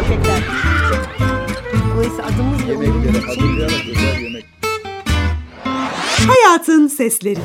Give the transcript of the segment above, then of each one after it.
gerçekten. Dolayısıyla adımız bile Yemekleri onun için. hazırlayarak güzel yemek. Hayatın Sesleri.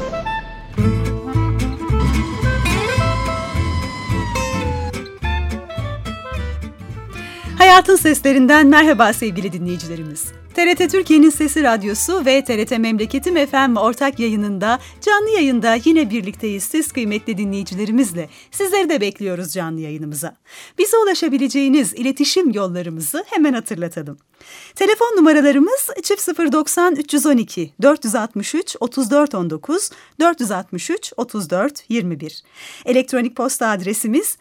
Hayatın Seslerinden merhaba sevgili dinleyicilerimiz. TRT Türkiye'nin Sesi Radyosu ve TRT Memleketim FM ortak yayınında, canlı yayında yine birlikteyiz siz kıymetli dinleyicilerimizle. Sizleri de bekliyoruz canlı yayınımıza. Bize ulaşabileceğiniz iletişim yollarımızı hemen hatırlatalım. Telefon numaralarımız 090 312 463 34 19 463 34 21. Elektronik posta adresimiz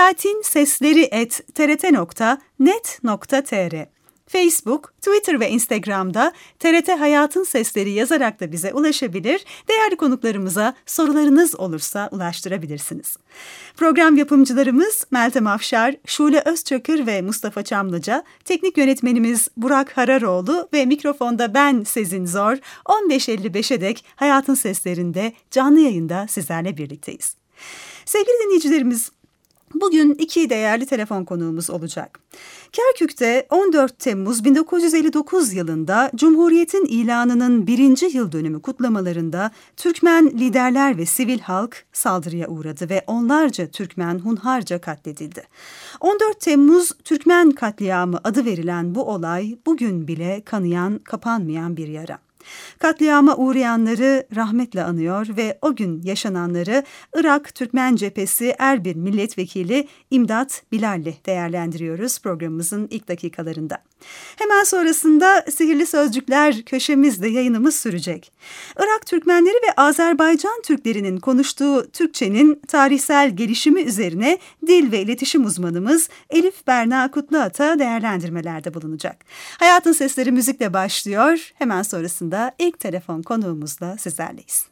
hayatinsesleri@trt.net.tr. Facebook, Twitter ve Instagram'da TRT Hayatın Sesleri yazarak da bize ulaşabilir, değerli konuklarımıza sorularınız olursa ulaştırabilirsiniz. Program yapımcılarımız Meltem Afşar, Şule Özçakır ve Mustafa Çamlıca, teknik yönetmenimiz Burak Hararoğlu ve mikrofonda ben Sezin Zor, 15.55'e dek Hayatın Seslerinde canlı yayında sizlerle birlikteyiz. Sevgili dinleyicilerimiz, bugün iki değerli telefon konuğumuz olacak. Kerkük'te 14 Temmuz 1959 yılında Cumhuriyet'in ilanının 1. yıl dönümü kutlamalarında Türkmen liderler ve sivil halk saldırıya uğradı ve onlarca Türkmen hunharca katledildi. 14 Temmuz Türkmen katliamı adı verilen bu olay bugün bile kanayan, kapanmayan bir yara. Katliama uğrayanları rahmetle anıyor ve o gün yaşananları Irak Türkmen Cephesi Erbil Milletvekili İmdat Bilal'le değerlendiriyoruz programımızın ilk dakikalarında. Hemen sonrasında Sihirli Sözcükler köşemizde yayınımız sürecek. Irak Türkmenleri ve Azerbaycan Türklerinin konuştuğu Türkçenin tarihsel gelişimi üzerine dil ve iletişim uzmanımız Elif Berna Kutluat'a değerlendirmelerde bulunacak. Hayatın Sesleri müzikle başlıyor. Hemen sonrasında ilk telefon konuğumuzla sizlerleyiz.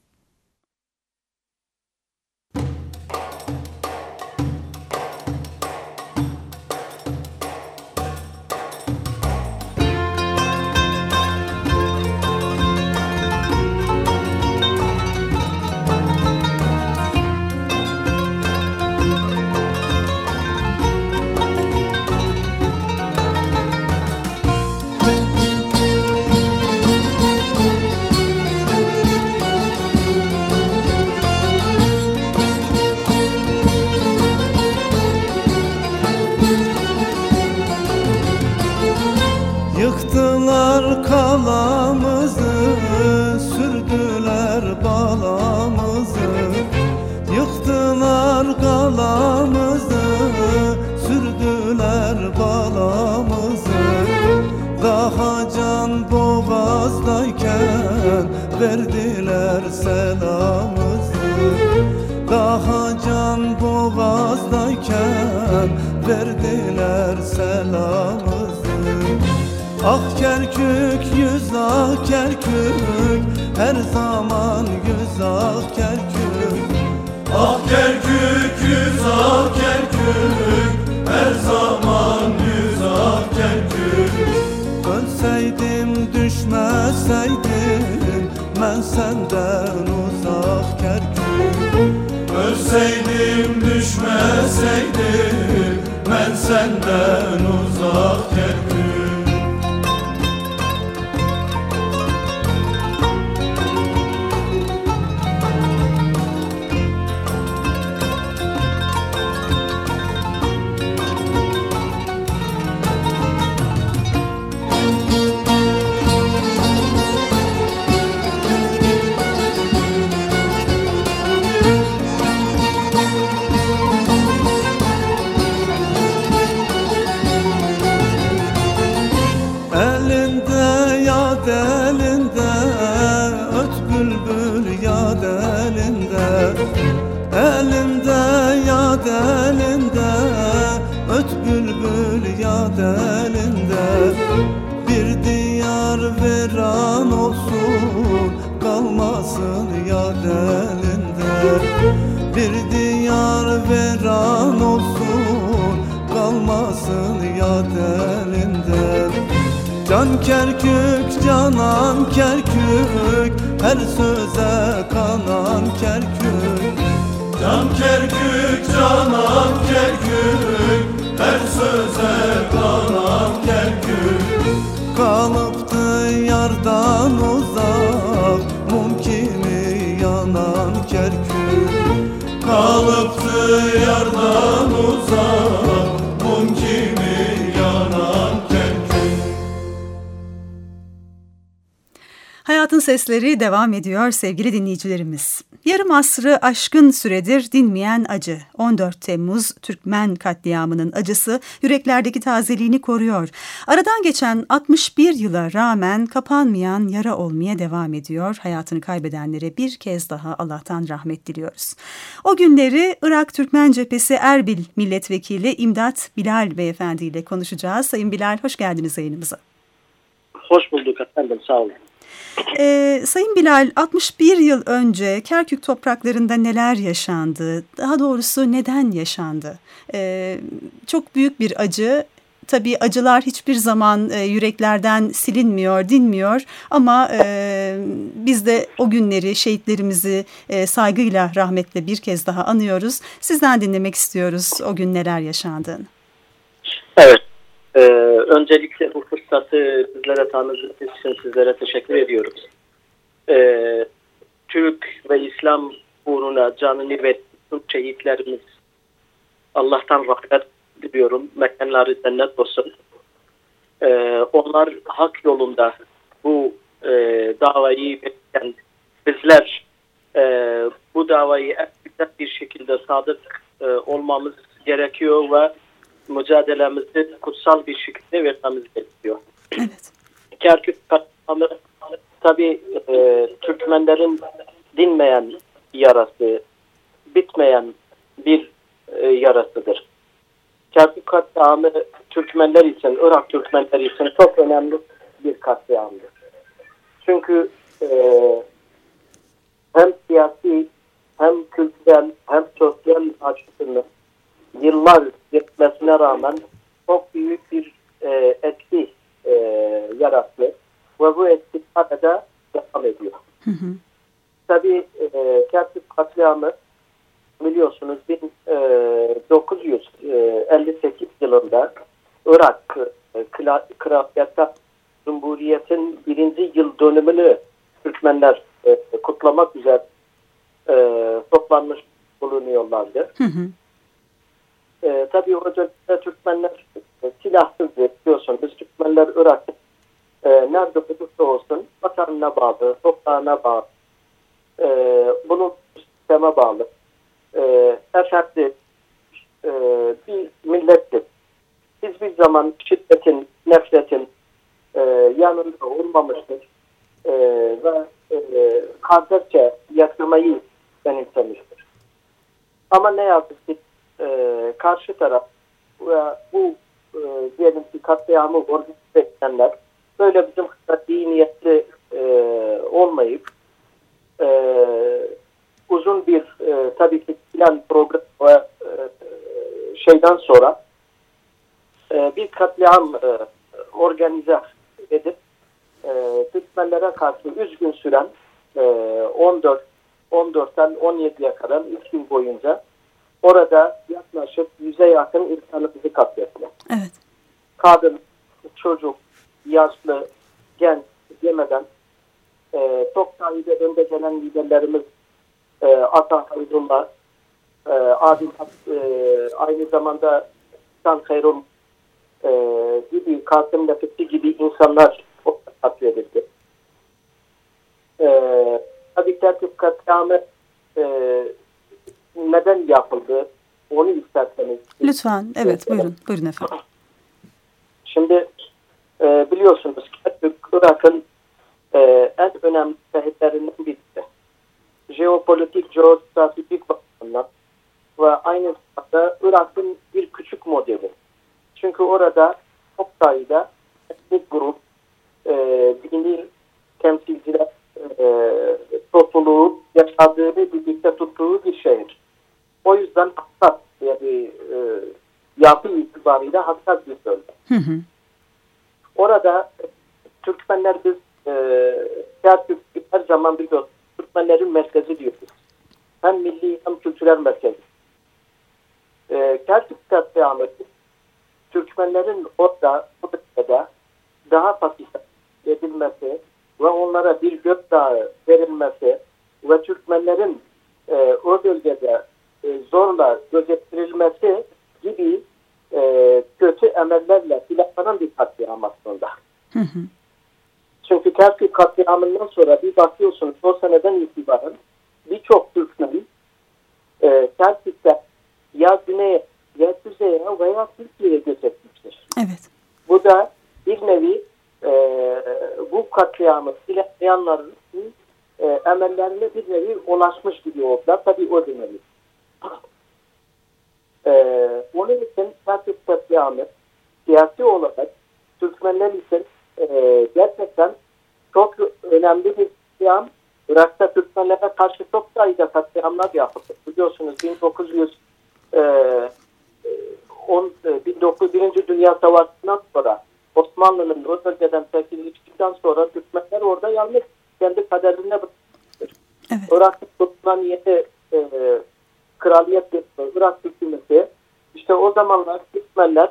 Yıktılar kalamızı, sürdüler balamızı. Yıktılar kalamızı, sürdüler balamızı. Daha can boğazdayken verdiler selamımızı. Daha can boğazdayken verdiler selamımızı. Ah Kerkük, yüz ah Kerkük, her zaman yüz ah Kerkük. Ah Kerkük, yüz ah Kerkük, her zaman yüz ah Kerkük. Ölseydim düşmeseydim, ben senden uzak Kerkük. Ölseydim düşmeseydim, ben senden uzak Kerkük. Bir diyar veran olsun, kalmasın yad elinde. Bir diyar veran olsun, kalmasın yad elinde. Can Kerkük, canan Kerkük, her söze kanan Kerkük. Can Kerkük, canan Kerkük, her söze kanan veran uzak, mum kimi yanan Kerkük. Kalıptı yardan uzak, mum kimi yanan Kerkük. Hayatın Sesleri devam ediyor sevgili dinleyicilerimiz. Yarım asrı aşkın süredir dinmeyen acı. 14 Temmuz Türkmen katliamının acısı yüreklerdeki tazeliğini koruyor. Aradan geçen 61 yıla rağmen kapanmayan yara olmaya devam ediyor. Hayatını kaybedenlere bir kez daha Allah'tan rahmet diliyoruz. O günleri Irak Türkmen Cephesi Erbil Milletvekili İmdat Bilal Beyefendi ile konuşacağız. Sayın Bilal, hoş geldiniz yayınımıza. Hoş bulduk efendim, sağ olun. Sayın Bilal, 61 yıl önce Kerkük topraklarında neler yaşandı? Daha doğrusu neden yaşandı? Çok büyük bir acı. Tabii acılar hiçbir zaman yüreklerden silinmiyor, dinmiyor. Ama biz de o günleri, şehitlerimizi saygıyla, rahmetle bir kez daha anıyoruz. Sizden dinlemek istiyoruz o gün neler yaşandığını. Evet. Öncelikle bu fırsatı bizlere tanıdığınız için sizlere teşekkür ediyoruz. Türk ve İslam uğruna canını ve tüm şehitlerimiz, Allah'tan rahmet diliyorum. Mekanları cennet olsun. Onlar hak yolunda bu davayı bekleyen bizler bu davayı güzel bir şekilde sadık olmamız gerekiyor ve mücadelemizi kutsal bir şekilde vermemiz gerekiyor. Evet. Kerkük katliamı tabii Türkmenlerin dinmeyen yarası, bitmeyen bir yarasıdır. Kerkük katliamı Türkmenler için, Irak Türkmenleri için çok önemli bir katliamdır. Çünkü hem siyasi, hem kültürel, hem sosyal açısından yıllar geçmesine rağmen çok büyük bir etki yarattı ve bu etki hala devam ediyor. Hı hı. Tabii Kerkük katliamı biliyorsunuz 1958 yılında Irak Kraliyet Cumhuriyet'in 1. yıl dönümünü Türkmenler kutlamak üzere toplanmış bulunuyorlardı. Hı hı. Tabii o dönemde Türkmenler silahsız biliyorsunuz. Türkmenler Irak nerede olursa olsun vatanına bağlı, toprağına bağlı, bunun sisteme bağlı, efendi bir millettir. Hiçbir zaman şiddetin, nefretin yanında olmamıştır ve kardeşçe yaşamayı benimsemiştir. Ama ne yazık ki karşı taraf ve bu diyelim ki katliamı organize edenler böyle bizim kadar iyi niyetli olmayıp uzun bir tabii ki plan program ve şeyden sonra bir katliam organize edip Türkmenlere karşı 3 gün süren 14'ten 17'ye kadar 3 gün boyunca orada yaklaşık 100'e yakın insanımızı katlettiler. Evet. Kadın, çocuk, yaşlı, genç demeden çok sayıda önde gelen liderlerimiz Ata Haydullah, aynı zamanda İhsan Hayrul gibi, Kasım Nefesi gibi insanlar katledildi. Tabii Kerkük katliamı neden yapıldı? Onu isterseniz. Lütfen. Evet, buyurun. Buyurun efendim. Şimdi biliyorsunuz Kerkük, Irak'ın en önemli şehitlerinden birisi. Jeopolitik, jeostratejik bakımından ve aynı zamanda Irak'ın bir küçük modeli. Çünkü orada çok sayıda etnik grup, dini temsilciler topluluğu yaşadığı, birlikte tuttuğu bir şehir. O yüzden hassas, yani yapı itibariyle hassas bir bölge. Hı hı. Orada Türkmenler biz Kerkük her zaman biliyoruz. Türkmenlerin merkezi diyoruz. Hem milli hem kültürel merkezi. Kerkük katliamı Türkmenlerin orada bu bölgede daha pasif edilmesi ve onlara bir gözdağı verilmesi ve Türkmenlerin o bölgede zorla gözettirilmesi gibi kötü emellerle planlanan bir katliam aslında. Hı hı. Çünkü Kerkük katliamından sonra bir bakıyorsunuz o seneden itibaren birçok Türkmen Kerkük'te ya güneye ya kuzeye veya Türkiye'ye göç etmiştir. Evet. Bu da bir nevi bu katliamı planlayanların emellerine bir nevi ulaşmış gibi oldular. Tabii o dönemi. Onun için Kerkük katliamı siyasi olarak Türkmenler için gerçekten çok önemli bir katliam. Irak'ta Türkmenlere karşı çok sayıda katliamlar yapıldı. Biliyorsunuz 1901. Dünya Savaşı'ndan sonra Osmanlı'nın o bölgeden çekildikten sonra Türkmenler orada yalnız kendi kaderine bırakmıştır. Evet. Irak'ta kurulan yeni kraliyet Irak hükümeti işte o zamanlar Türkmenler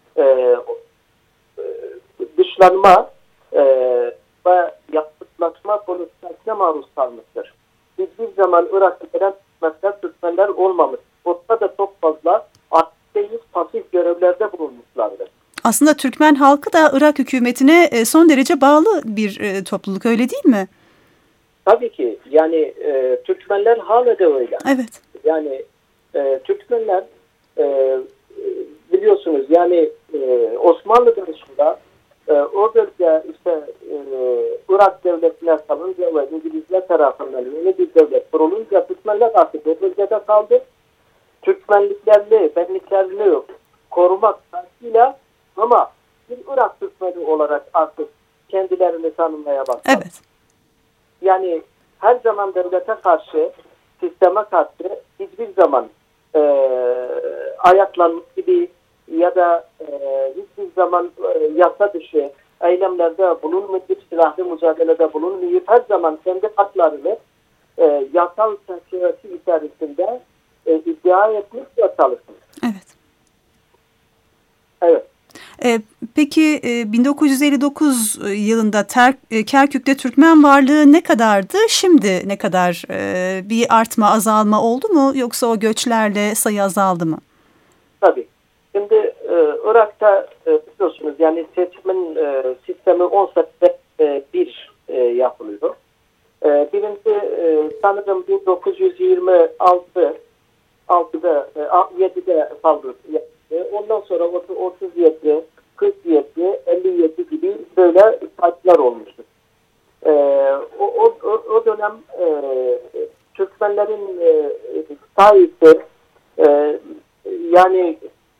dışlanma ve yapıtlaşma politikasına maruz kalmıştır. Hiçbir zaman Irak'ta gelen Türkmenler olmamış. Orada da çok fazla aktif değil, pasif görevlerde bulunmuşlardır. Aslında Türkmen halkı da Irak hükümetine son derece bağlı bir topluluk, öyle değil mi? Tabii ki. Yani Türkmenler hala da öyle. Evet. Yani Türkmenler biliyorsunuz yani Osmanlı dışında o bölge işte Irak devletine kalınca ve İngilizler tarafından yeni bir devlet kurulunca Türkmenler artık o bölgede kaldı. Türkmenliklerini, benliklerini korumak şartıyla ama bir Irak Türkmeni olarak artık kendilerini tanımlamaya başladı. Evet. Yani her zaman devlete karşı, sisteme karşı hiçbir zaman ayaklanmış gibi ya da hiçbir zaman yasa dışı eylemlerde bulunmayıp, silahlı mücadelede bulunmayıp her zaman kendi haklarını yasal çerçevesi içerisinde iddia etmiş ve çalışmış. Evet. Evet. Peki 1959 yılında Kerkük'te Türkmen varlığı ne kadardı? Şimdi ne kadar? Bir artma, azalma oldu mu? Yoksa o göçlerle sayı azaldı mı? Tabii. Şimdi Irak'ta biliyorsunuz yani seçimin sistemi 10 senede bir yapılıyor. Birinci sanırım 7'de saldırı yaptı. Ondan sonra 37, 47, 57 gibi böyle sayılar olmuştu. O dönem Türkmenlerin sayısı yani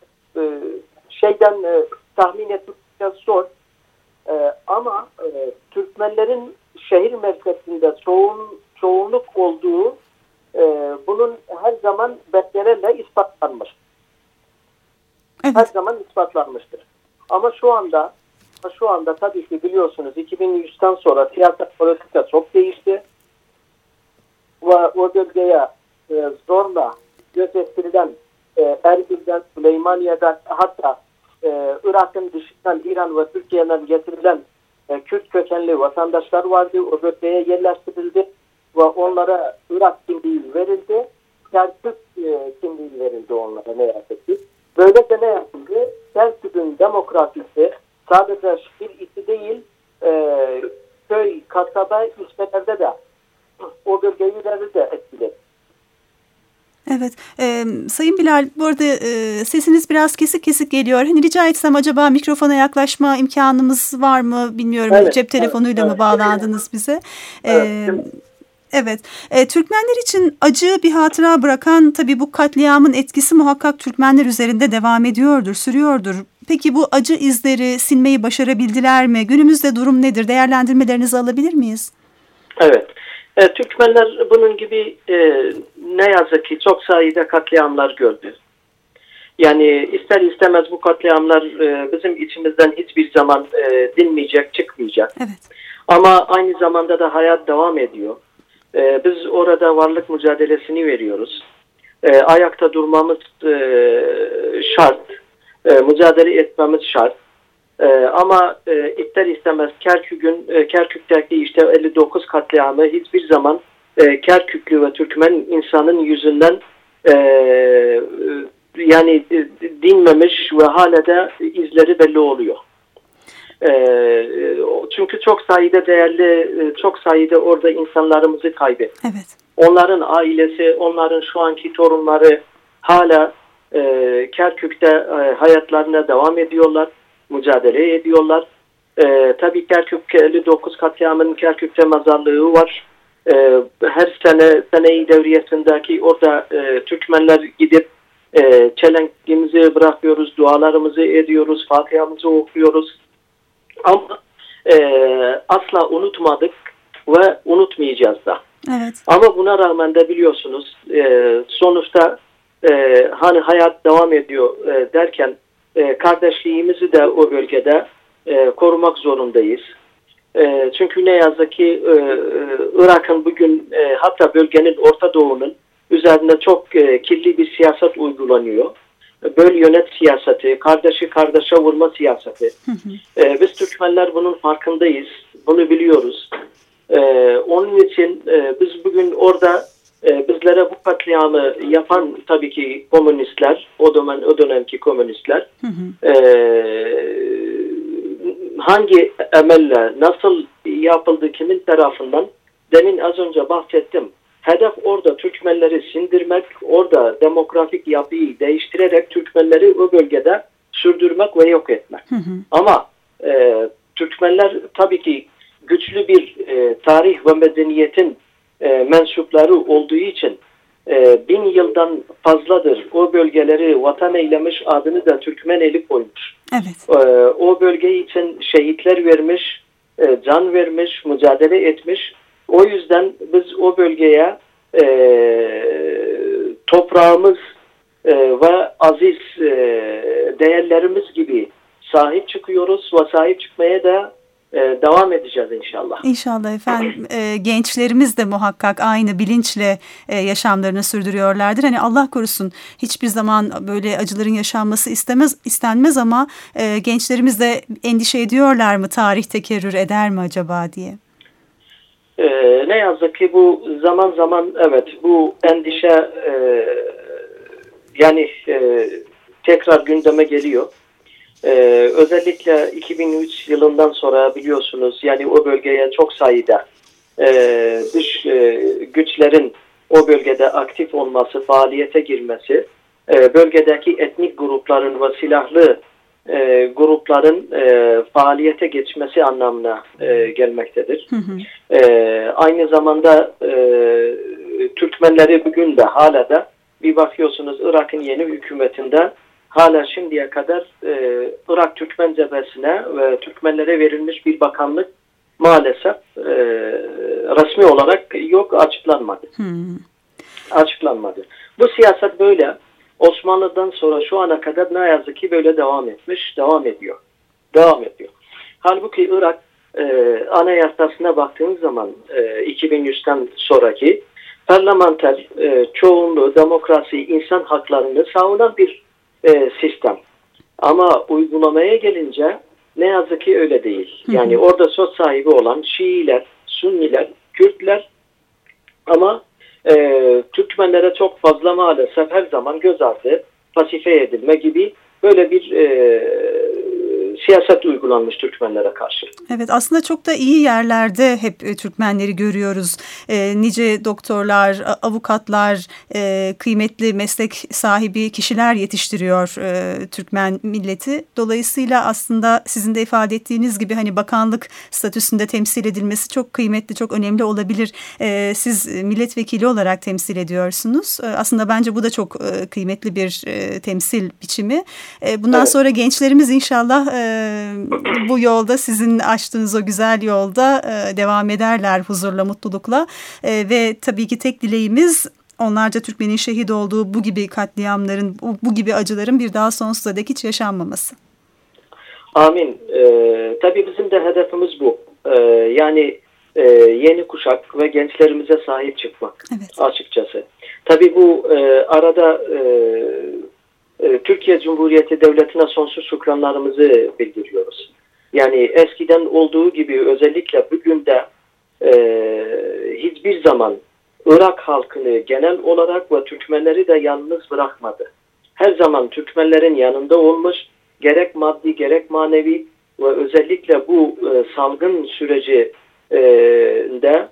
tahmin etmek zor ama Türkmenlerin şehir merkezinde çoğunluk olduğu bunun her zaman belgelerle ispatlanmış. Evet. Her zaman ispatlanmıştır. Ama şu anda tabii ki biliyorsunuz 2003'ten sonra siyaset politika çok değişti. Ve o bölgeye zorla gözetirilen Erbil'den, Süleymaniye'den hatta Irak'ın dışından İran ve Türkiye'den getirilen Kürt kökenli vatandaşlar vardı. O bölgeye yerleştirildi ve onlara Irak kimliği verildi. Kerkük kimliği verildi onlara ne yazık ki. Böylece ne yapıldı? Kerkük'ün demokrasisi sadece şehir içi değil köy, kasaba, ilçelerde de o bölgeyi de etkiledi. Evet. Sayın Bilal, bu arada sesiniz biraz kesik kesik geliyor. Hani rica etsem acaba mikrofona yaklaşma imkanımız var mı bilmiyorum. Evet, Cep telefonuyla mı bağlandınız bize? Evet. Türkmenler için acı bir hatıra bırakan tabii bu katliamın etkisi muhakkak Türkmenler üzerinde devam ediyordur, sürüyordur. Peki bu acı izleri silmeyi başarabildiler mi? Günümüzde durum nedir? Değerlendirmelerinizi alabilir miyiz? Evet. Türkmenler bunun gibi ne yazık ki çok sayıda katliamlar gördü. Yani ister istemez bu katliamlar bizim içimizden hiçbir zaman dinmeyecek, çıkmayacak. Evet. Ama aynı zamanda da hayat devam ediyor. Biz orada varlık mücadelesini veriyoruz. Ayakta durmamız şart. Mücadele etmemiz şart. Ama ister istemez Kerkük'teki işte 59 katliamı hiçbir zaman Kerküklü ve Türkmen insanın yüzünden yani dinmemiş ve hala da izleri belli oluyor. Çünkü çok sayıda değerli, çok sayıda orada insanlarımızı kaybettik. Evet. Onların ailesi, onların şu anki torunları hala Kerkük'te hayatlarına devam ediyorlar, mücadele ediyorlar. Tabii Kerkük 59 katliamının Kerkük'te mezarlığı var. Her sene-i devriyesindeki orada Türkmenler gidip çelenkimizi bırakıyoruz, dualarımızı ediyoruz, Fatiha'mızı okuyoruz. Ama asla unutmadık ve unutmayacağız da. Evet. Ama buna rağmen de biliyorsunuz sonuçta hani hayat devam ediyor derken kardeşliğimizi de o bölgede korumak zorundayız. Çünkü ne yazık ki Irak'ın bugün hatta bölgenin Orta Doğu'nun üzerinde çok kirli bir siyaset uygulanıyor. Böl yönet siyaseti, kardeşi kardeşe vurma siyaseti. Biz Türkmenler bunun farkındayız, bunu biliyoruz. Onun için biz bugün orada bizlere bu katliamı yapan tabii ki komünistler, o dönemki komünistler hangi emelle, nasıl yapıldı, kimin tarafından demin az önce bahsettim. Hedef orada Türkmenleri sindirmek, orada demografik yapıyı değiştirerek Türkmenleri o bölgede sürdürmek ve yok etmek. Ama Türkmenler tabii ki güçlü bir tarih ve medeniyetin mensupları olduğu için 1000 yıldan fazladır o bölgeleri vatan eylemiş, adını da Türkmeneli koymuş. Evet. O bölge için şehitler vermiş, can vermiş, mücadele etmiş. O yüzden biz o bölgeye toprağımız ve aziz değerlerimiz gibi sahip çıkıyoruz ve sahip çıkmaya da devam edeceğiz inşallah. İnşallah efendim. Gençlerimiz de muhakkak aynı bilinçle yaşamlarını sürdürüyorlardır. Hani Allah korusun hiçbir zaman böyle acıların yaşanması istenmez ama gençlerimiz de endişe ediyorlar mı? Tarih tekerrür eder mi acaba diye? Ne yazık ki bu zaman zaman evet bu endişe tekrar gündeme geliyor. Özellikle 2003 yılından sonra biliyorsunuz yani o bölgeye çok sayıda dış güçlerin o bölgede aktif olması, faaliyete girmesi, bölgedeki etnik grupların ve silahlı grupların faaliyete geçmesi anlamına gelmektedir. Aynı zamanda Türkmenleri bugün de hala da bir bakıyorsunuz Irak'ın yeni hükümetinde hala şimdiye kadar Irak Türkmen cephesine ve Türkmenlere verilmiş bir bakanlık maalesef resmi olarak yok, açıklanmadı. Açıklanmadı. Bu siyaset böyle. Osmanlı'dan sonra şu ana kadar ne yazık ki böyle devam ediyor. Halbuki Irak anayasasına baktığınız zaman 2003'ten sonraki parlamenter çoğunluğu, demokrasi, insan haklarını savunan bir sistem. Ama uygulamaya gelince ne yazık ki öyle değil. Yani orada söz sahibi olan Şiiler, Sünniler, Kürtler ama Türkmenlere çok fazla maalesef her zaman göz ardı, pasife edilme gibi böyle bir siyaset uygulanmış Türkmenlere karşı. Evet, aslında çok da iyi yerlerde hep Türkmenleri görüyoruz. Nice doktorlar, avukatlar, kıymetli meslek sahibi kişiler yetiştiriyor Türkmen milleti. Dolayısıyla aslında sizin de ifade ettiğiniz gibi hani bakanlık statüsünde temsil edilmesi çok kıymetli, çok önemli olabilir. Siz milletvekili olarak temsil ediyorsunuz. Aslında bence bu da çok kıymetli bir temsil biçimi. Bundan sonra gençlerimiz inşallah bu yolda, sizin açtığınız o güzel yolda devam ederler huzurla, mutlulukla ve tabii ki tek dileğimiz onlarca Türkmenin şehit olduğu bu gibi katliamların, bu gibi acıların bir daha sonsuza dek hiç yaşanmaması. Amin. Tabii bizim de hedefimiz bu. Yani yeni kuşak ve gençlerimize sahip çıkmak, evet, açıkçası. Tabii bu arada Türkiye Cumhuriyeti Devleti'ne sonsuz şükranlarımızı bildiriyoruz. Yani eskiden olduğu gibi özellikle bugün de hiçbir zaman Irak halkını genel olarak ve Türkmenleri de yalnız bırakmadı. Her zaman Türkmenlerin yanında olmuş, gerek maddi gerek manevi ve özellikle bu salgın süreci de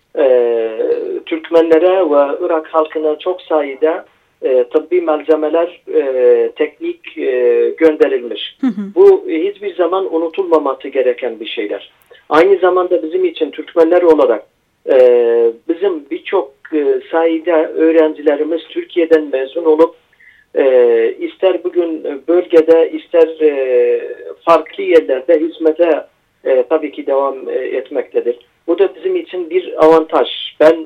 Türkmenlere ve Irak halkına çok sayıda tıbbi malzemeler, teknik gönderilmiş. Bu hiçbir zaman unutulmaması gereken bir şeyler. Aynı zamanda bizim için Türkmenler olarak bizim birçok sayıda öğrencilerimiz Türkiye'den mezun olup ister bugün bölgede ister farklı yerlerde hizmete tabii ki devam etmektedir. Bu da bizim için bir avantaj. Ben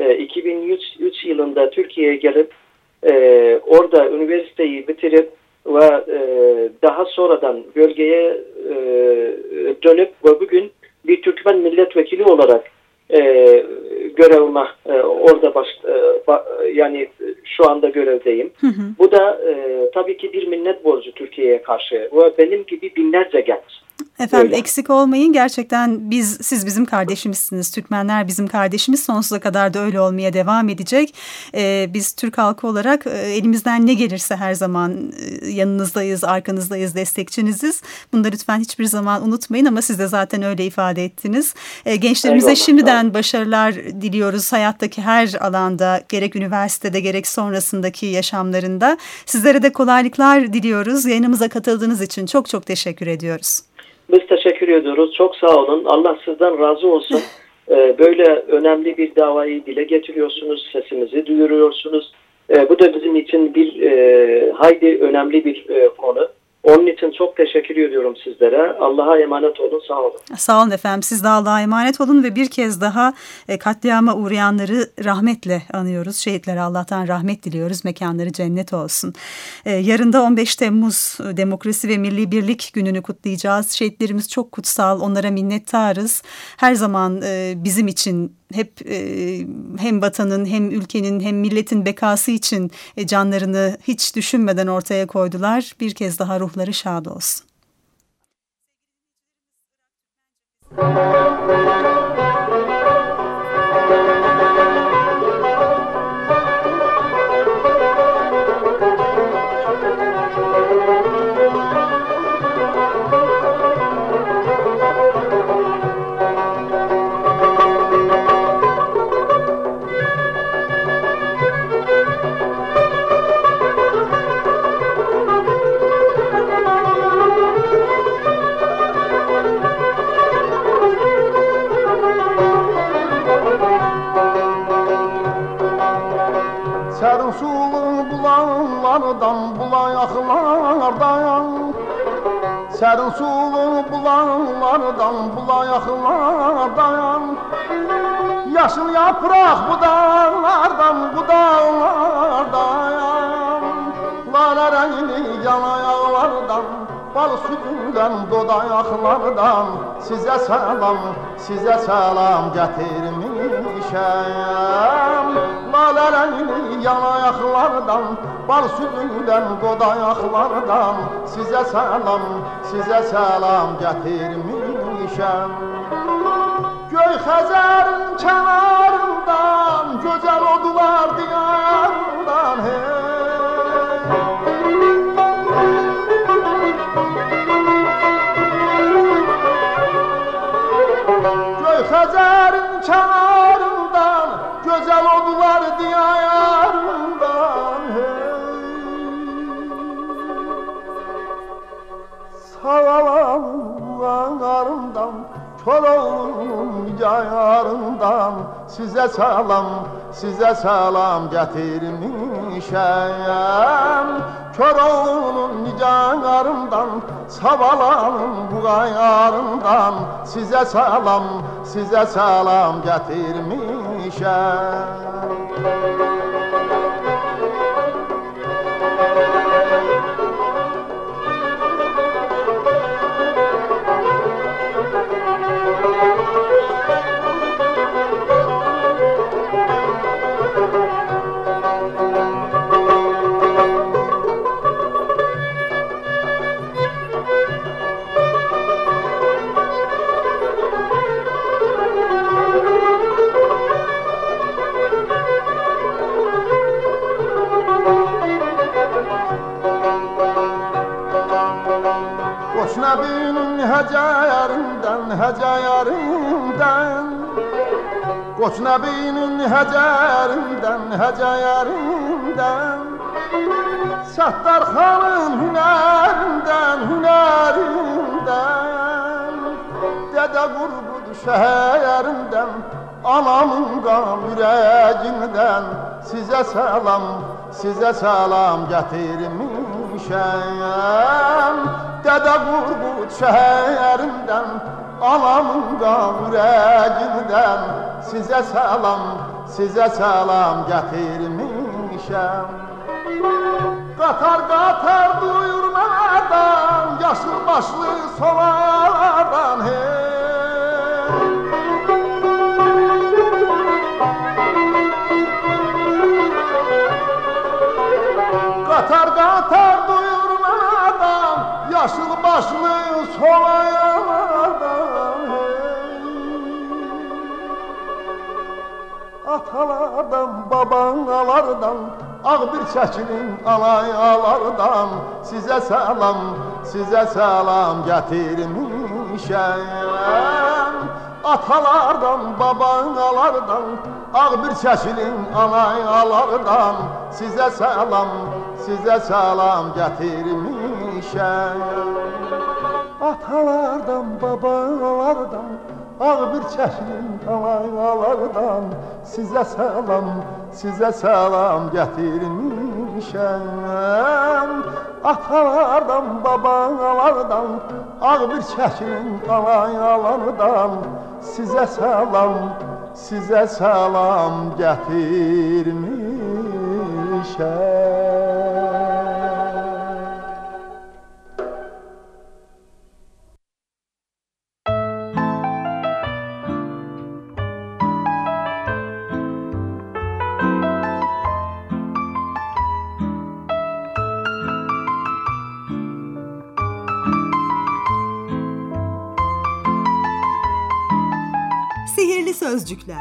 2003 yılında Türkiye'ye gelip orada üniversiteyi bitirip ve daha sonradan bölgeye dönüp ve bugün bir Türkmen milletvekili olarak görevime orada yani şu anda görevdeyim. Bu da tabii ki bir minnet borcu Türkiye'ye karşı ve benim gibi binlerce genç. Efendim Öyle. Eksik olmayın, gerçekten siz bizim kardeşimizsiniz, Türkmenler bizim kardeşimiz, sonsuza kadar da öyle olmaya devam edecek. Biz Türk halkı olarak elimizden ne gelirse her zaman yanınızdayız, arkanızdayız, destekçiniziz. Bunları lütfen hiçbir zaman unutmayın, ama siz de zaten öyle ifade ettiniz. Gençlerimize Eyvallah, şimdiden başarılar diliyoruz hayattaki her alanda, gerek üniversitede gerek sonrasındaki yaşamlarında. Sizlere de kolaylıklar diliyoruz. Yayınımıza katıldığınız için çok çok teşekkür ediyoruz. Biz teşekkür ediyoruz. Çok sağ olun. Allah sizden razı olsun. Böyle önemli bir davayı dile getiriyorsunuz. Sesimizi duyuruyorsunuz. Bu da bizim için bir hayli önemli bir konu. Onun için çok teşekkür ediyorum sizlere. Allah'a emanet olun. Sağ olun. Sağ olun efendim. Siz de Allah'a emanet olun ve bir kez daha katliama uğrayanları rahmetle anıyoruz. Şehitlere Allah'tan rahmet diliyoruz. Mekanları cennet olsun. Yarın da 15 Temmuz Demokrasi ve Milli Birlik Günü'nü kutlayacağız. Şehitlerimiz çok kutsal. Onlara minnettarız. Her zaman bizim için hep hem vatanın hem ülkenin hem milletin bekası için canlarını hiç düşünmeden ortaya koydular. Bir kez daha ruhları şad olsun. Serin sulu bulanlardan bulayaklardan, serin sulu bulanlardan bulayaklardan, yaşıl yaprak budağlardan budağlardan, lara rengli yanayaklardan, bal sütünden dodayaklardan, size selam getirmişem. Lale rengli yanayaklardan, bal sütünden dodayaklardan, size selam getirmişem. Göy Xəzərin kenarından, güzel odular diyarından, Göy Xəzərin kenarından, güzel odular diyarından, sağlarından, Koloğlu'nun yayarından, size selam getirmişem. Köroğlu'nun nigarından, Savalanın buğayarından, size selam getirmişem. həcəyərindən Qoç Nəbinin həcərindən, həcəyərindən Səttar xanın hünərindən Dədə Qurqud şəhərindən Anamın qan ürəgindən Sizə salam gətirmişəm Dədə Qurqud şəhərindən Anamın qan ürəgindən Sizə salam gətirmişəm Qatar duyurmadan Yaşıl başlı solardan Qatar duyurmadan Yaşıl başlı solardan Atalardan, babalardan Ağ bir çəkilin alayalardan Sizə salam gətirmişəm Atalardan, babalardan Ağ bir çəkilin alayalardan Sizə salam gətirmişəm Atalardan, babalardan Ağ bir çəkilin alayalardan Sizə salam gətirmişəm Atalardan, babalardan Ağ bir çəkilin alayalardan Sizə salam gətirmişəm Sihirli Sözcükler.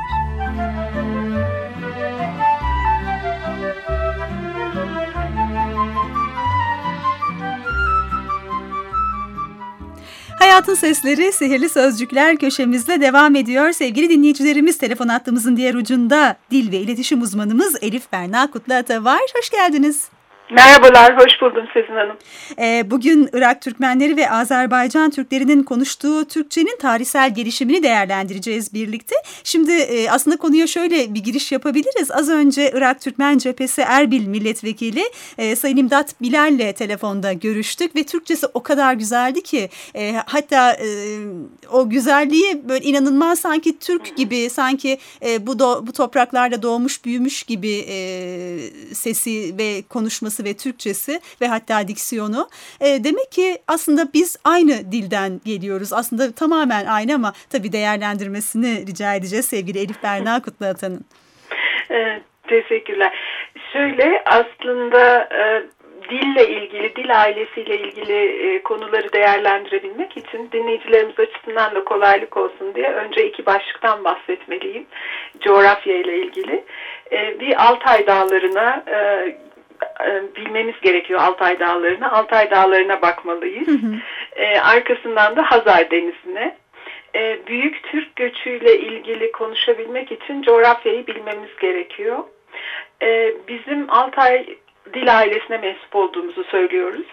Hayatın Sesleri Sihirli Sözcükler köşemizle devam ediyor. Sevgili dinleyicilerimiz, telefon hattımızın diğer ucunda dil ve iletişim uzmanımız Elif Berna Kutluata var. Hoş geldiniz. Merhabalar, hoş buldum Sezin Hanım. Bugün Irak Türkmenleri ve Azerbaycan Türklerinin konuştuğu Türkçenin tarihsel gelişimini değerlendireceğiz birlikte. Şimdi aslında konuya şöyle bir giriş yapabiliriz. Az önce Irak Türkmen Cephesi Erbil Milletvekili Sayın İmdat Bilal'le telefonda görüştük ve Türkçesi o kadar güzeldi ki hatta o güzelliği böyle inanılmaz, sanki Türk gibi, sanki bu topraklarda doğmuş büyümüş gibi sesi ve konuşması ve Türkçesi ve hatta diksiyonu. Demek ki aslında biz aynı dilden geliyoruz. Aslında tamamen aynı ama tabii değerlendirmesini rica edeceğiz sevgili Elif Berna Kutluatan'ın. Teşekkürler. Şöyle, aslında dille ilgili, dil ailesiyle ilgili konuları değerlendirebilmek için dinleyicilerimiz açısından da kolaylık olsun diye önce iki başlıktan bahsetmeliyim. Coğrafya ile ilgili. Bir Altay Dağları'na bilmemiz gerekiyor, Altay Dağları'na bakmalıyız. Arkasından da Hazar Denizi'ne. Büyük Türk göçüyle ilgili konuşabilmek için coğrafyayı bilmemiz gerekiyor. Bizim Altay dil ailesine mensup olduğumuzu söylüyoruz.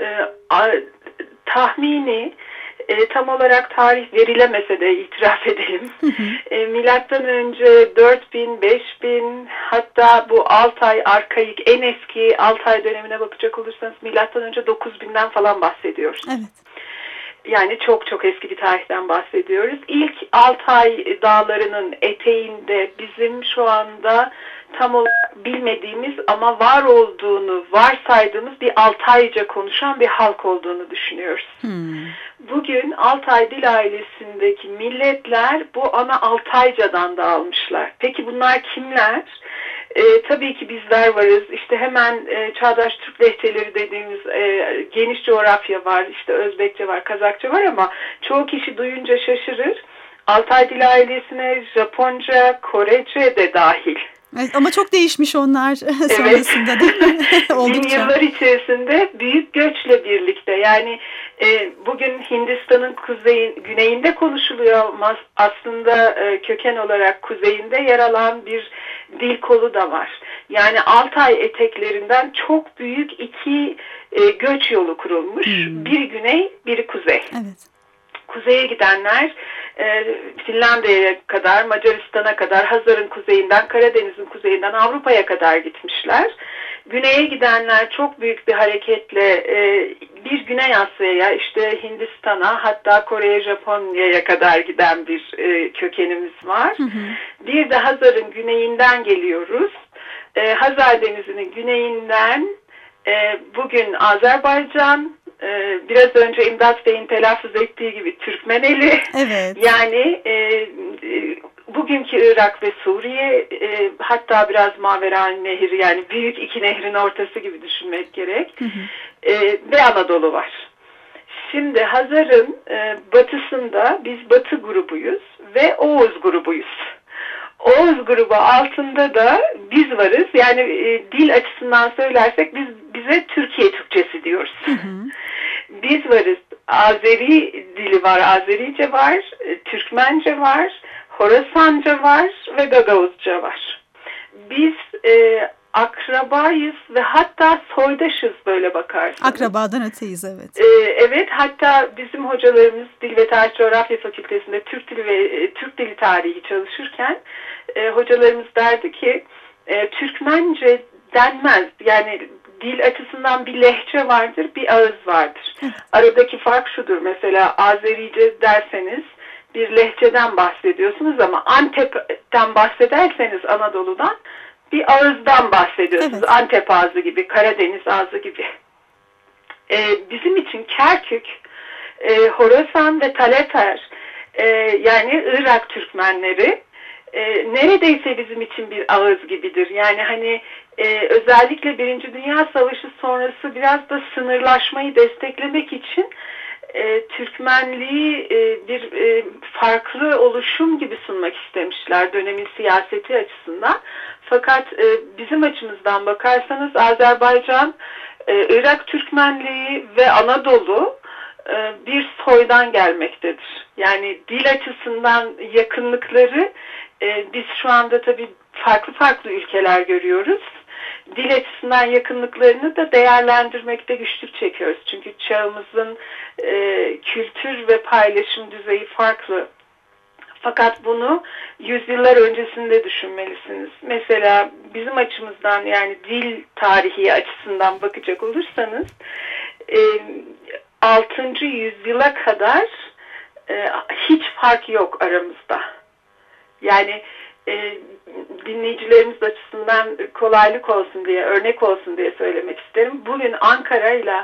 Tahmini tam olarak tarih verilemese de itiraf edelim. Milattan önce 4000, 5000, hatta bu Altay arkaik, en eski Altay dönemine bakacak olursanız milattan önce 9000'den falan bahsediyoruz. Evet. Yani çok çok eski bir tarihten bahsediyoruz. İlk Altay dağlarının eteğinde bizim şu anda tam olarak bilmediğimiz ama var olduğunu varsaydığımız bir Altayca konuşan bir halk olduğunu düşünüyoruz. Bugün Altay dil ailesindeki milletler bu ana Altaycadan da almışlar. Peki bunlar kimler? Tabii ki bizler varız. İşte hemen çağdaş Türk lehçeleri dediğimiz geniş coğrafya var. İşte Özbekçe var, Kazakça var ama çoğu kişi duyunca şaşırır. Altay dil ailesine Japonca, Korece de dahil. Evet, ama çok değişmiş onlar sonrasında, değil mi? Bin yıllar içerisinde büyük göçle birlikte, yani Bugün Hindistan'ın güneyinde konuşuluyor ama aslında köken olarak kuzeyinde yer alan bir dil kolu da var. Yani Altay eteklerinden çok büyük iki göç yolu kurulmuş. Biri güney, biri kuzey. Evet. Kuzeye gidenler Finlandiya'ya kadar, Macaristan'a kadar, Hazar'ın kuzeyinden, Karadeniz'in kuzeyinden Avrupa'ya kadar gitmişler. Güneye gidenler çok büyük bir hareketle bir Güney Asya'ya, işte Hindistan'a, hatta Kore'ye, Japonya'ya kadar giden bir kökenimiz var. Bir de Hazar'ın güneyinden geliyoruz. Hazar Denizi'nin güneyinden bugün Azerbaycan, biraz önce İmdat Bey'in telaffuz ettiği gibi Türkmeneli, evet. Yani bugünkü Irak ve Suriye, hatta biraz Maverain Nehri, yani büyük iki nehrin ortası gibi düşünmek gerek. Ve Anadolu var. Şimdi Hazar'ın batısında biz Batı grubuyuz ve Oğuz grubuyuz. Oğuz grubu altında da biz varız. Yani dil açısından söylersek bize Türkiye Türkçesi diyoruz. Biz varız. Azeri dili var, Azerice var, Türkmence var, Horasanca var ve Gagavuzca var. Biz akrabayız ve hatta soydaşız böyle bakarsanız. Akrabadan öteyiz, evet. Evet, hatta bizim hocalarımız Dil ve Tarih Coğrafya Fakültesi'nde Türk Dili ve Türk Dili Tarihi çalışırken hocalarımız derdi ki Türkmence denmez. Yani dil açısından bir lehçe vardır, bir ağız vardır. Aradaki fark şudur: mesela Azerice derseniz bir lehçeden bahsediyorsunuz ama Antep'ten bahsederseniz Anadolu'dan bir ağızdan bahsediyorsunuz. Evet. Antep ağzı gibi, Karadeniz ağzı gibi. Bizim için Kerkük, Horasan ve Talefer, yani Irak Türkmenleri neredeyse bizim için bir ağız gibidir. Yani hani özellikle Birinci Dünya Savaşı sonrası biraz da sınırlaşmayı desteklemek için Türkmenliği bir farklı oluşum gibi sunmak istemişler dönemin siyaseti açısından. Fakat bizim açımızdan bakarsanız Azerbaycan, Irak Türkmenliği ve Anadolu bir soydan gelmektedir. Yani dil açısından yakınlıkları biz şu anda tabii farklı ülkeler görüyoruz. Dil açısından yakınlıklarını da değerlendirmekte güçlük çekiyoruz. Çünkü çağımızın kültür ve paylaşım düzeyi farklı. Fakat bunu yüzyıllar öncesinde düşünmelisiniz. Mesela bizim açımızdan, yani dil tarihi açısından bakacak olursanız 6. yüzyıla kadar hiç fark yok aramızda. Yani dinleyicilerimiz açısından kolaylık olsun diye, örnek olsun diye söylemek isterim. Bugün Ankara ile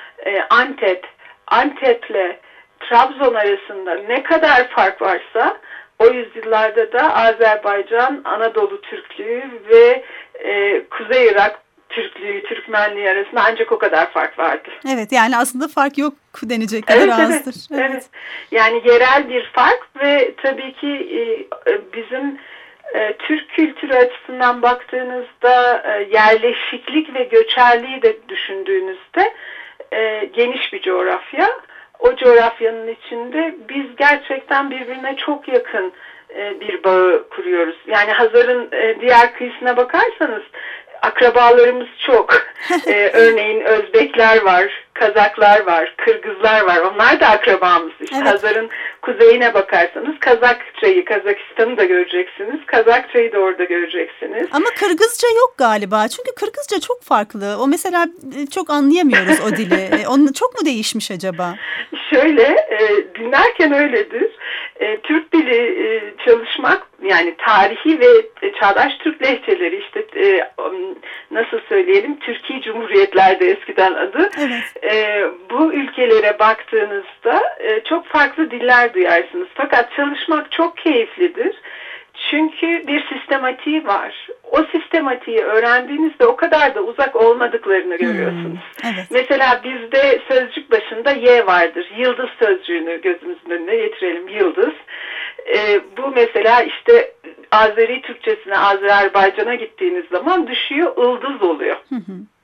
Antep'le Trabzon arasında ne kadar fark varsa o yüzyıllarda da Azerbaycan, Anadolu Türklüğü ve Kuzey Irak Türklüğü, Türkmenliği arasında ancak o kadar fark vardı. Evet, yani aslında fark yok denecek kadar azdır. Evet. Yani yerel bir fark ve tabii ki bizim Türk kültürü açısından baktığınızda yerleşiklik ve göçerliği de düşündüğünüzde geniş bir coğrafya. O coğrafyanın içinde biz gerçekten birbirine çok yakın bir bağı kuruyoruz. Yani Hazar'ın diğer kıyısına bakarsanız akrabalarımız çok. Örneğin Özbekler var, Kazaklar var, Kırgızlar var. Onlar da akrabamız. İşte evet. Hazar'ın kuzeyine bakarsanız Kazakçayı, Kazakistan'ı da göreceksiniz. Kazakçayı da orada göreceksiniz. Ama Kırgızca yok galiba. Çünkü Kırgızca çok farklı. O mesela çok anlayamıyoruz o dili. Onun çok mu değişmiş acaba? Şöyle, dinlerken öyledir. Türk dili çalışmak, yani tarihi ve çağdaş Türk lehçeleri, işte nasıl söyleyelim, Türkiye Cumhuriyetler'de eskiden adı. Evet. Bu ülkelere baktığınızda çok farklı diller duyarsınız. Fakat çalışmak çok keyiflidir. Çünkü bir sistematiği var. O sistematiği öğrendiğinizde o kadar da uzak olmadıklarını görüyorsunuz. Evet. Mesela bizde sözcük başında Y vardır. Yıldız sözcüğünü gözümüzün önüne getirelim. Yıldız. Bu mesela işte Azeri Türkçesine, Azerbaycan'a gittiğiniz zaman düşüyor, ıldız oluyor.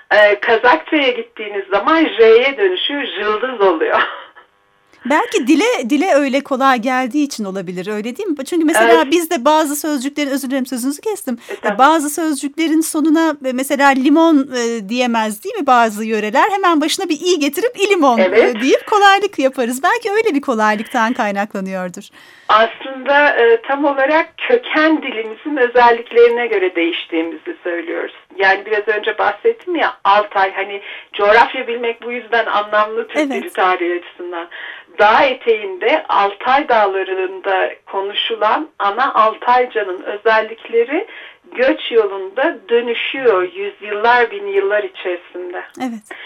Kazakça'ya gittiğiniz zaman J'ye dönüşüyor, yıldız oluyor. Belki dile öyle kolay geldiği için olabilir, öyle değil mi? Çünkü mesela Evet. biz de bazı sözcüklerin, özür dilerim sözünüzü kestim. Tabii. Bazı sözcüklerin sonuna mesela limon diyemez değil mi bazı yöreler? Hemen başına bir i getirip ilimon Evet. deyip kolaylık yaparız. Belki öyle bir kolaylıktan kaynaklanıyordur. Aslında tam olarak köken dilimizin özelliklerine göre değiştiğimizi söylüyoruz. Yani biraz önce bahsettim ya, Altay, hani coğrafya bilmek bu yüzden anlamlı Türk dili tarihi açısından. Dağ eteğinde Altay dağlarında konuşulan ana Altaycanın özellikleri göç yolunda dönüşüyor yüzyıllar, bin yıllar içerisinde. Evet.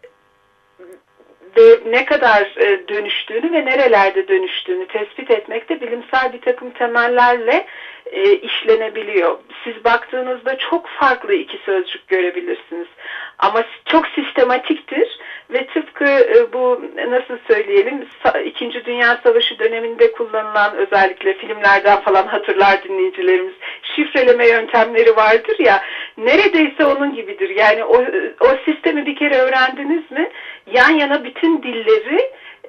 Ve ne kadar dönüştüğünü ve nerelerde dönüştüğünü tespit etmekte bilimsel bir takım temellerle işlenebiliyor. Siz baktığınızda çok farklı iki sözcük görebilirsiniz. Ama çok sistematiktir ve tıpkı bu, nasıl söyleyelim, İkinci Dünya Savaşı döneminde kullanılan, özellikle filmlerden falan hatırlar dinleyicilerimiz, şifreleme yöntemleri vardır ya, neredeyse onun gibidir. Yani o sistemi bir kere öğrendiniz mi, yan yana bütün dilleri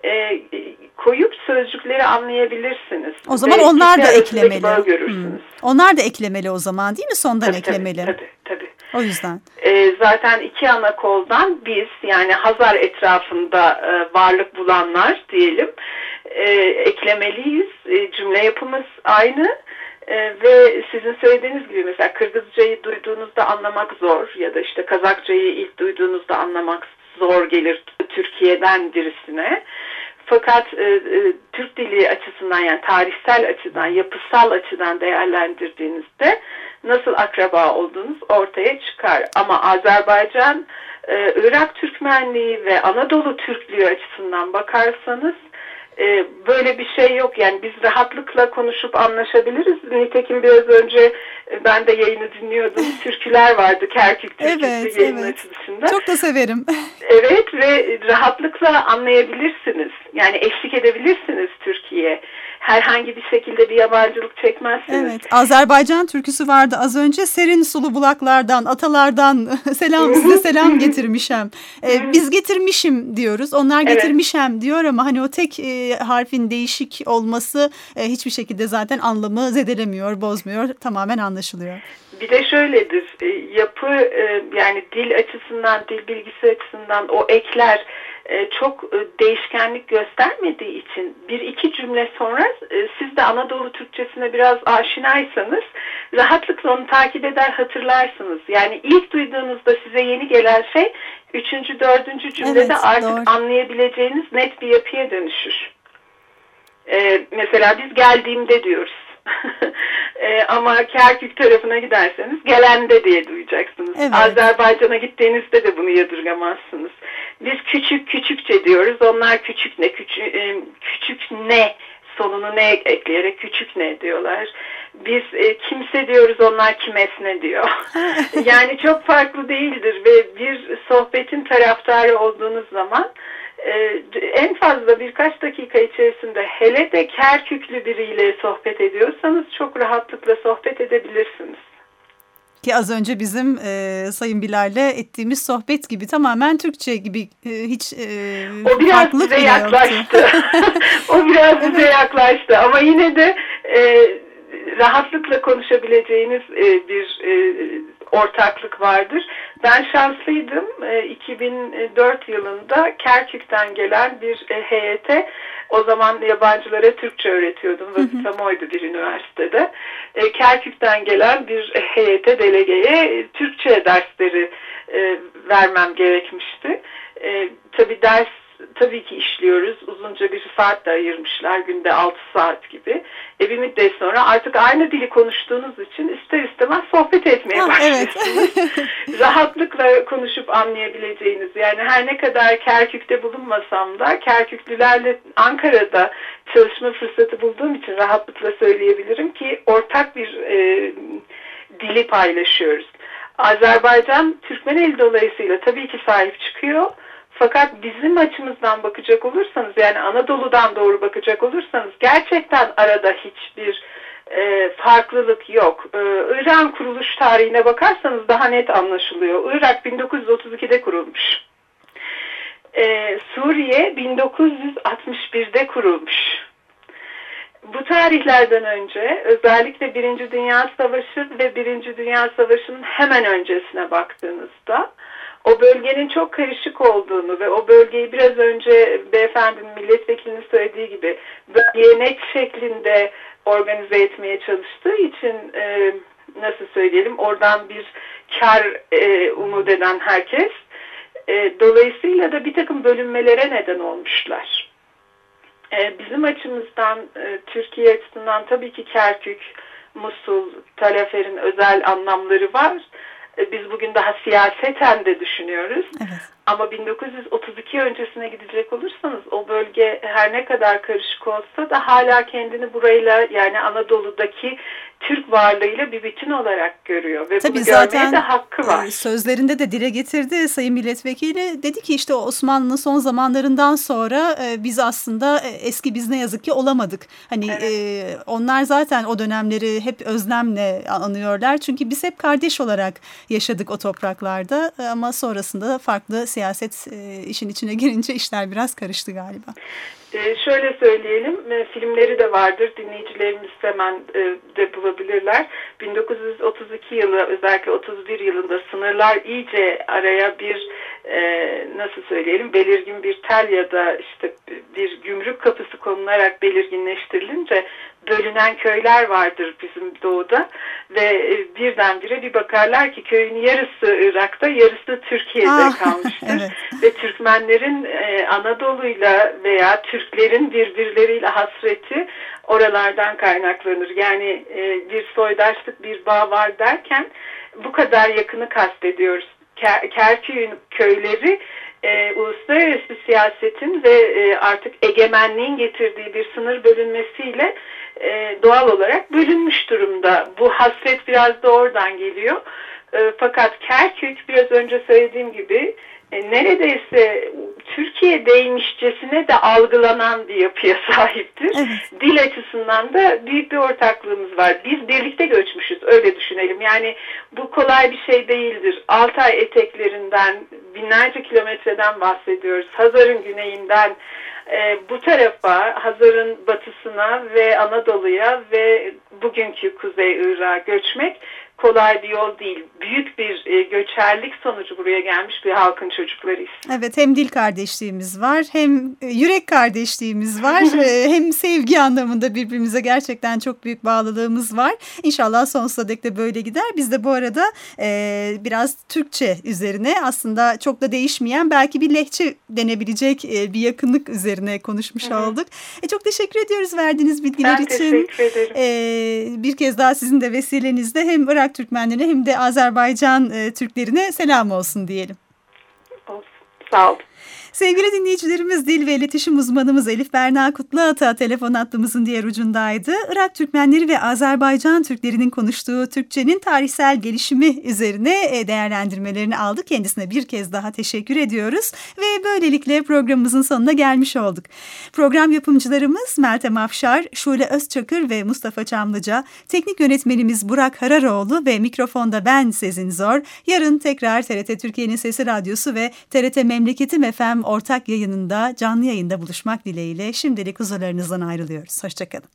koyup sözcükleri anlayabilirsiniz. O zaman ve onlar da eklemeli. Görürsünüz. Onlar da eklemeli o zaman değil mi? Sondan eklemeli. Tabii. O yüzden. Zaten iki ana koldan biz, yani Hazar etrafında varlık bulanlar diyelim, eklemeliyiz. Cümle yapımız aynı. Ve sizin söylediğiniz gibi mesela Kırgızcayı duyduğunuzda anlamak zor ya da işte Kazakçayı ilk duyduğunuzda anlamak zor gelir Türkiye'den birisine. Fakat Türk dili açısından, yani tarihsel açıdan, yapısal açıdan değerlendirdiğinizde nasıl akraba olduğunuz ortaya çıkar. Ama Azerbaycan, Irak Türkmenliği ve Anadolu Türklüğü açısından bakarsanız böyle bir şey yok. Yani biz rahatlıkla konuşup anlaşabiliriz. Nitekim biraz önce ben de yayını dinliyordum. Türküler vardı, Kerkük Türküsü yayın açılışında. Çok da severim. Evet, ve rahatlıkla anlayabilirsiniz. Yani eşlik edebilirsiniz Türkiye'ye. Herhangi bir şekilde bir yabancılık çekmezsiniz. Evet, Azerbaycan türküsü vardı az önce. Serin sulu bulaklardan, atalardan size selam getirmişem. Biz getirmişim diyoruz. Onlar getirmişem diyor ama hani o tek harfin değişik olması hiçbir şekilde zaten anlamı zedelemiyor, bozmuyor. Tamamen anlaşılıyor. Bir de şöyledir, yapı, yani dil açısından, dil bilgisi açısından o ekler çok değişkenlik göstermediği için bir iki cümle sonra siz de Anadolu Türkçesine biraz aşinaysanız rahatlıkla onu takip eder, hatırlarsınız. Yani ilk duyduğunuzda size yeni gelen şey 3. 4. cümlede artık anlayabileceğiniz net bir yapıya dönüşür. Mesela biz geldiğimde diyoruz. Ama Kerkük tarafına giderseniz gelende diye duyacaksınız. Evet. Azerbaycan'a gittiğinizde de bunu yadırgamazsınız. Biz küçükçe diyoruz. Onlar küçük ne sonunu ne ekleyerek küçük ne diyorlar. Biz kimse diyoruz, onlar kimesne diyor. Yani çok farklı değildir ve bir sohbetin taraftarı olduğunuz zaman en fazla birkaç dakika içerisinde, hele de Kerküklü biriyle sohbet ediyorsanız çok rahatlıkla sohbet edebilirsiniz. Ki az önce bizim Sayın Bilal'le ettiğimiz sohbet gibi, tamamen Türkçe gibi, hiç o biraz bize yaklaştı. O biraz bize yaklaştı ama yine de rahatlıkla konuşabileceğiniz bir ortaklık vardır. Ben şanslıydım. 2004 yılında Kerkük'ten gelen bir heyete, o zaman yabancılara Türkçe öğretiyordum. Vazifem oydu bir üniversitede. Kerkük'ten gelen bir heyete, delegeye Türkçe dersleri vermem gerekmişti. Tabii ki işliyoruz. Uzunca bir saat de ayırmışlar. Günde 6 saat gibi. Bir müddet sonra artık aynı dili konuştuğunuz için ister istemez sohbet etmeye başlıyorsunuz. Evet. Rahatlıkla konuşup anlayabileceğiniz. Yani her ne kadar Kerkük'te bulunmasam da Kerküklülerle Ankara'da çalışma fırsatı bulduğum için rahatlıkla söyleyebilirim ki ortak bir dili paylaşıyoruz. Azerbaycan Türkmeneli dolayısıyla tabii ki sahip çıkıyor. Fakat bizim açımızdan bakacak olursanız, yani Anadolu'dan doğru bakacak olursanız, gerçekten arada hiçbir farklılık yok. Irak'ın kuruluş tarihine bakarsanız daha net anlaşılıyor. Irak 1932'de kurulmuş. Suriye 1961'de kurulmuş. Bu tarihlerden önce özellikle Birinci Dünya Savaşı ve Birinci Dünya Savaşı'nın hemen öncesine baktığınızda o bölgenin çok karışık olduğunu ve o bölgeyi biraz önce beyefendinin milletvekilinin söylediği gibi bölgeye net şeklinde organize etmeye çalıştığı için nasıl söyleyelim oradan bir kar umut eden herkes dolayısıyla da bir takım bölünmelere neden olmuşlar. Bizim açımızdan Türkiye açısından tabii ki Kerkük, Musul, Talafer'in özel anlamları var. Biz bugün daha siyaseten de düşünüyoruz. Evet. Ama 1932 öncesine gidecek olursanız o bölge her ne kadar karışık olsa da hala kendini burayla yani Anadolu'daki Türk varlığıyla bir bütün olarak görüyor. Ve tabii bunu zaten görmeye de hakkı var. Sözlerinde de dile getirdi Sayın Milletvekili. Dedi ki işte Osmanlı'nın son zamanlarından sonra biz aslında eski biz ne yazık ki olamadık. Hani evet. Onlar zaten o dönemleri hep özlemle anıyorlar. Çünkü biz hep kardeş olarak yaşadık o topraklarda. Ama sonrasında farklı siyaset işin içine girince işler biraz karıştı galiba. Şöyle söyleyelim, filmleri de vardır, dinleyicilerimiz hemen de bulabilirler. 1932 yılı, özellikle 31 yılında sınırlar iyice araya bir nasıl söyleyelim, belirgin bir tel ya da işte bir gümrük kapısı konularak belirginleştirilince bölünen köyler vardır bizim doğuda ve birdenbire bir bakarlar ki köyün yarısı Irak'ta, yarısı Türkiye'de kalmıştır. Evet. Ve Türkmenlerin Anadolu'yla veya Türklerin birbirleriyle hasreti oralardan kaynaklanır. Yani bir soydaşlık, bir bağ var derken bu kadar yakını kastediyoruz. Kerkük'ün köyleri uluslararası siyasetin ve artık egemenliğin getirdiği bir sınır bölünmesiyle doğal olarak bölünmüş durumda. Bu hasret biraz da oradan geliyor. Fakat Kerkük biraz önce söylediğim gibi neredeyse Türkiye'deymişçesine de algılanan bir yapıya sahiptir. Evet. Dil açısından da büyük bir ortaklığımız var. Biz birlikte göçmüşüz, öyle düşünelim. Yani bu kolay bir şey değildir. Altay eteklerinden, binlerce kilometreden bahsediyoruz. Hazar'ın güneyinden bu tarafa, Hazar'ın batısına ve Anadolu'ya ve bugünkü Kuzey Irak'a göçmek kolay bir yol değil. Büyük bir göçerlik sonucu buraya gelmiş bir halkın çocuklarıyız. Evet, hem dil kardeşliğimiz var, hem yürek kardeşliğimiz var, hem sevgi anlamında birbirimize gerçekten çok büyük bağlılığımız var. İnşallah sonsuza dek de böyle gider. Biz de bu arada biraz Türkçe üzerine aslında çok da değişmeyen belki bir lehçe denebilecek bir yakınlık üzerine konuşmuş olduk. Çok teşekkür ediyoruz verdiğiniz bilgiler için. Ben teşekkür ederim. Bir kez daha sizin de vesilenizle hem Irak Türkmenlerine hem de Azerbaycan Türklerine selam olsun diyelim. Olsun. Sağ olun. Sevgili dinleyicilerimiz, dil ve iletişim uzmanımız Elif Berna Kutluata telefon hattımızın diğer ucundaydı. Irak Türkmenleri ve Azerbaycan Türklerinin konuştuğu Türkçenin tarihsel gelişimi üzerine değerlendirmelerini aldık. Kendisine bir kez daha teşekkür ediyoruz ve böylelikle programımızın sonuna gelmiş olduk. Program yapımcılarımız Meltem Afşar, Şule Özçakır ve Mustafa Çamlıca, teknik yönetmenimiz Burak Hararoğlu ve mikrofonda ben Sezin Zor. Yarın tekrar TRT Türkiye'nin Sesi Radyosu ve TRT Memleketim FM ortak yayınında, canlı yayında buluşmak dileğiyle şimdilik huzurlarınızdan ayrılıyoruz. Hoşçakalın.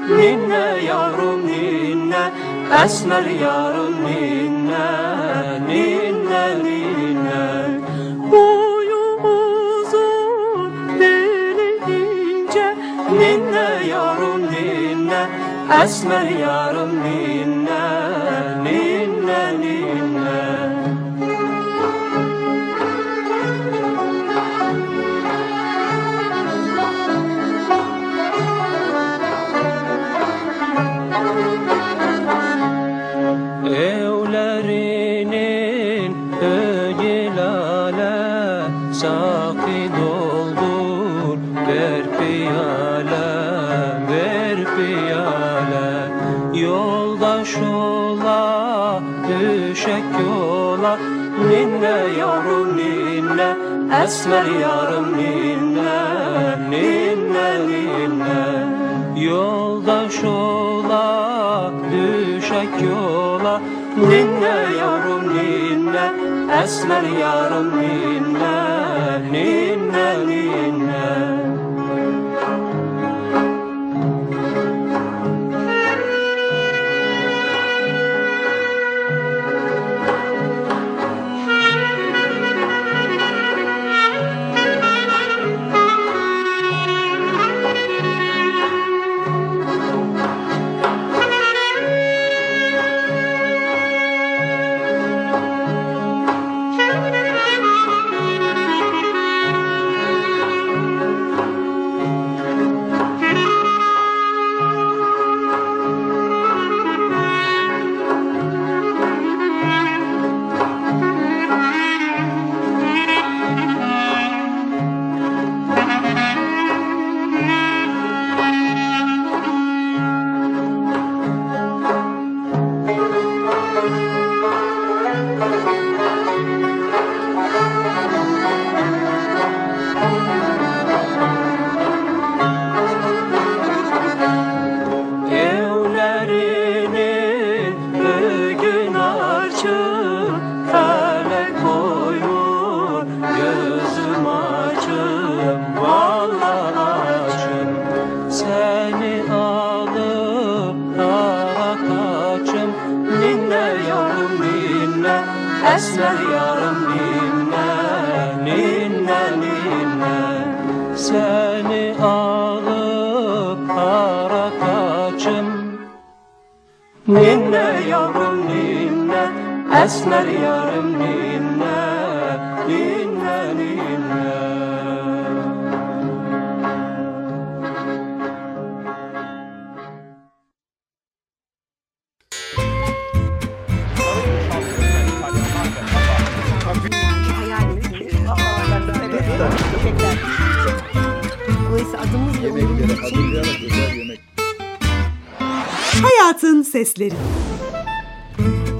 ninne yavrum ninne, esmer yarım ninne, ninne ninne. Boyu uzun, beli ince, ninne yavrum ninne, esmer yarım ninne, ninne ninne. Evlerinin ögilale, sakı doldur, ver piyale, ver piyale. Yoldaş ola, düşek yola, ninne yavrum ninne, esmer yarım ninne, ninne ninne. Yoldaş ola, düşek yola, ninne yavrum ninne, esmer yarım ninne, ninne ninne. Esmer yarım ninne, ninne ninne. Seni alıp ara kaçım, ninne yavrum ninne, esmer yarım ninne, ninne ninne. Dolayısıyla adımız ve oyunumuz için Hayatın Sesleri.